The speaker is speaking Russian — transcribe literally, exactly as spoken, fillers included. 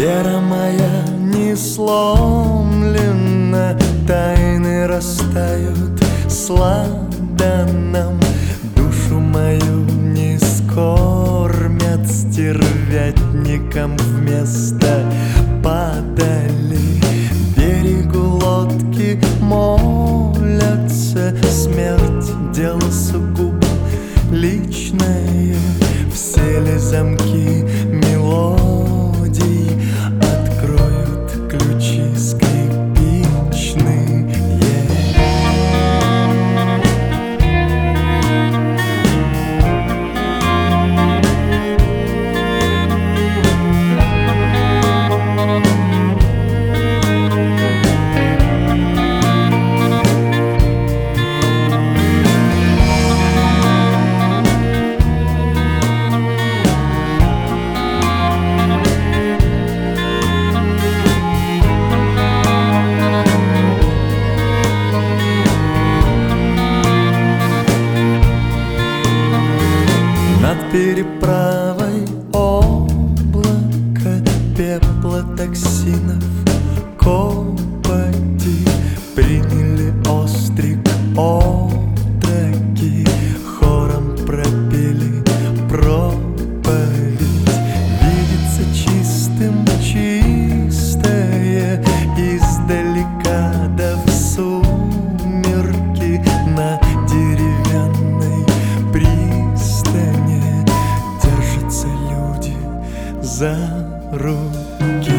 Вера моя не сломлена, тайны растают с ладаном. Душу мою не скормят стервятником, вместо подали берегу лодки молятся. Смерть — дело сугубо личное, все ли замки мелодий откроют ключи скрипичные. Над переправой облако пепла токсинов, копоти приняли острик отроки, хором пропели проповедь. Видится чистым чистое издалека, да в сумерки на деревянной пристани держатся люди за руки.